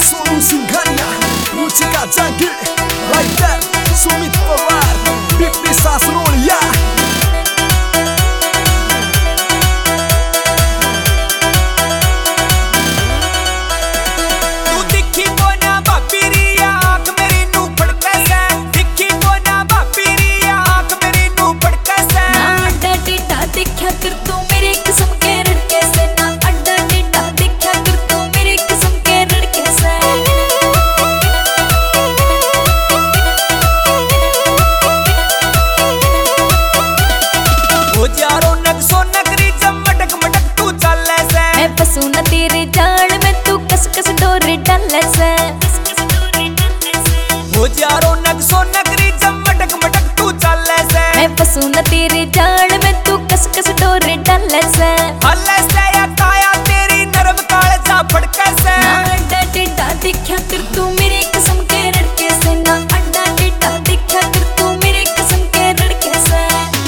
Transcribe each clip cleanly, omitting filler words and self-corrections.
Singgahnya Rucika Janggi Like that Sumit Polar Pipi Sasrul ya फसूं ना तेरे जाल में तू कस कस डोर डाले से हो जा रौनक सोनक री मटक मटक तू चले से मैं फसूं ना तेरे जाल में तू कस कस डोर डाले से हल्ले से या काया तेरी नरम काले सा फड़के से अड्डा टेढ़ा दिखा कर तू मेरे कसम के रड़के से ना अड्डा टेढ़ा दिखा कर तू मेरे कसम के रड़के से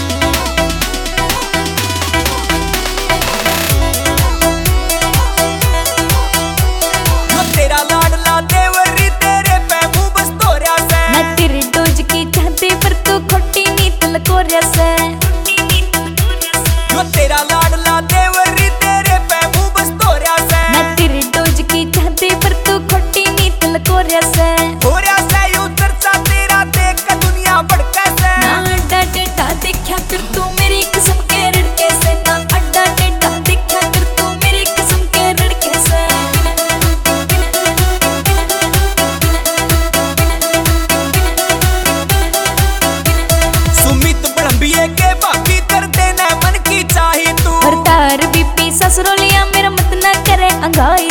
तेरा लाडला देवरी तेरे पे मुंह बस तोरिया से ना तेरे डोज की चाहते पर तू खोटी नीत लकोरिया से जो तेरा लाडला देवरी तेरे पे मुंह बस तोरिया से ना तेरे डोज की चाहते पर तू खोटी नीत लकोरिया से तोरिया से उतर सा तेरा देख के दुनिया भड़के से ना अड्डा टेढ़ा दिखा कर तू मेरी कसम के रड़के से ना अड्डा टेढ़ा दिखा कर तू मेरी कसम के रड़के से सुमित बड़ंबिए के बाकी कर देना मन की चाही तू हरतार बीपी ससुरोलिया मेरा मत ना करे अंगाई